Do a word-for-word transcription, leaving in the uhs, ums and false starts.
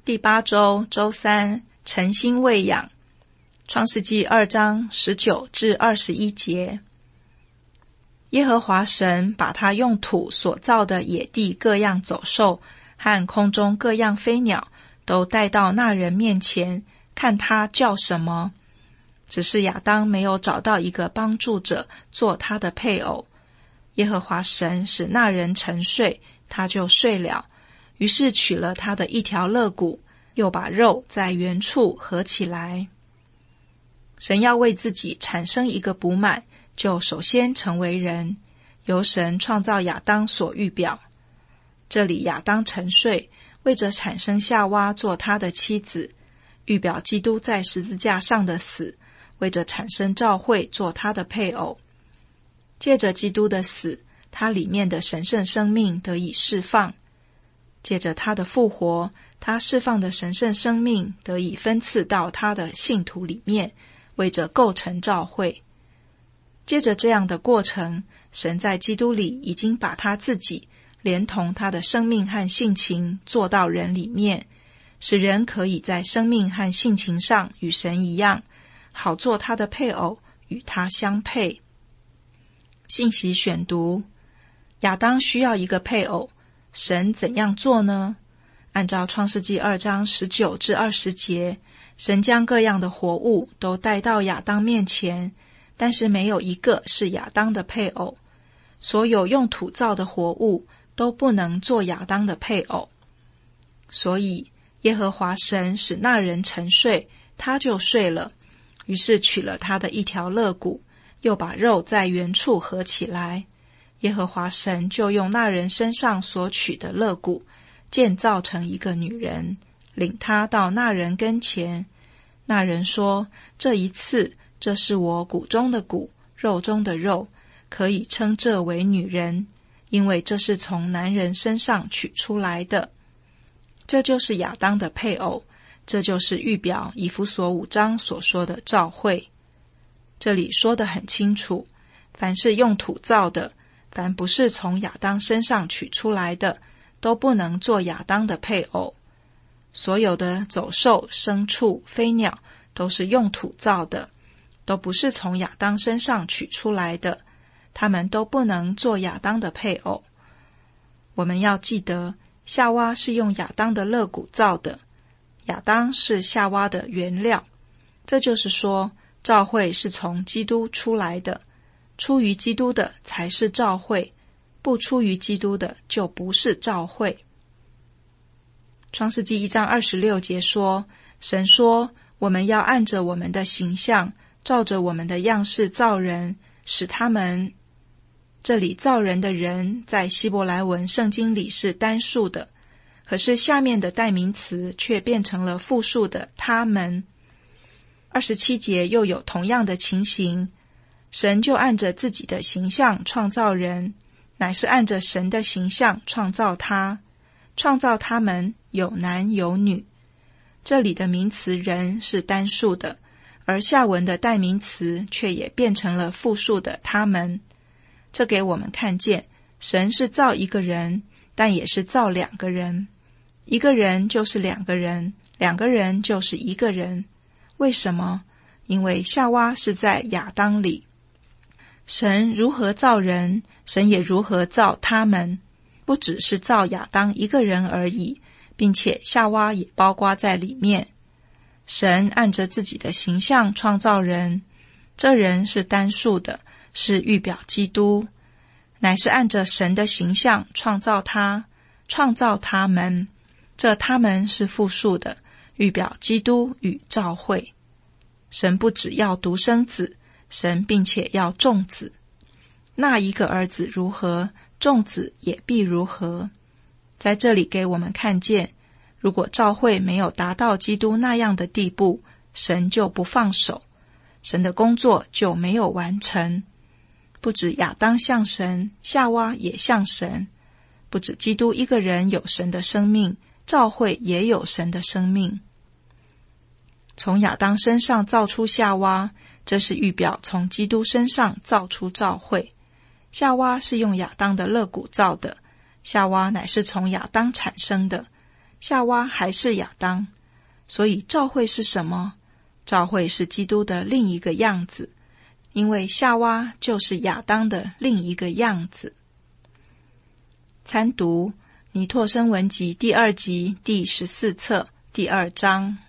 第八周周三，诚心喂养。创世纪二章十九至二十一节。耶和华神把他用土所造的野地各样走兽和空中各样飞鸟都带到那人面前，看他叫什么。只是亚当没有找到一个帮助者做他的配偶。耶和华神使那人沉睡，他就睡了，于是取了他的一条肋骨，又把肉在原处合起来。神要为自己产生一个补满，就首先成为人，由神创造亚当所预表。这里亚当沉睡，为着产生夏娃做他的妻子，预表基督在十字架上的死，为着产生教会做他的配偶。借着基督的死，他里面的神圣生命得以释放。借着他的复活，他释放的神圣生命得以分赐到他的信徒里面，为着构成教会。借着这样的过程，神在基督里已经把他自己连同他的生命和性情做到人里面，使人可以在生命和性情上与神一样，好做他的配偶，与他相配。信息选读：亚当需要一个配偶，神怎样做呢？按照创世纪二章十九至二十节，神将各样的活物都带到亚当面前，但是没有一个是亚当的配偶。所有用土造的活物都不能做亚当的配偶。所以耶和华神使那人沉睡，他就睡了，于是取了他的一条肋骨，又把肉在原处合起来。耶和华神就用那人身上所取的肋骨，建造成一个女人，领他到那人跟前。那人说：这一次，这是我骨中的骨，肉中的肉，可以称这为女人，因为这是从男人身上取出来的。这就是亚当的配偶，这就是预表以弗所五章所说的召会。这里说得很清楚，凡是用土造的，凡不是从亚当身上取出来的，都不能做亚当的配偶。所有的走兽、牲畜、飞鸟都是用土造的，都不是从亚当身上取出来的，他们都不能做亚当的配偶。我们要记得，夏娃是用亚当的肋骨造的，亚当是夏娃的原料。这就是说，召会是从基督出来的，出于基督的才是召会，不出于基督的就不是召会。创世纪一章二十六节说，神说，我们要按着我们的形象，照着我们的样式造人，使他们。这里造人的人在希伯来文圣经里是单数的，可是下面的代名词却变成了复数的他们。二十七节又有同样的情形，神就按着自己的形象创造人，乃是按着神的形象创造他，创造他们有男有女。这里的名词人是单数的，而下文的代名词却也变成了复数的他们。这给我们看见，神是造一个人，但也是造两个人。一个人就是两个人，两个人就是一个人。为什么？因为夏娃是在亚当里。神如何造人，神也如何造他们，不只是造亚当一个人而已，并且夏娃也包括在里面。神按着自己的形象创造人，这人是单数的，是预表基督，乃是按着神的形象创造他，创造他们，这他们是复数的，预表基督与召会。神不只要独生子，神并且要众子。那一个儿子如何，众子也必如何。在这里给我们看见，如果召会没有达到基督那样的地步，神就不放手，神的工作就没有完成。不止亚当像神，夏娃也像神。不止基督一个人有神的生命，召会也有神的生命。从亚当身上造出夏娃，这是预表从基督身上造出召会。夏娃是用亚当的肋骨造的，夏娃乃是从亚当产生的。 夏娃还是亚当。所以召会是什么？召会是基督的另一个样子，因为夏娃就是亚当的另一个样子。参读尼拓生文集第二集第十四册第二章。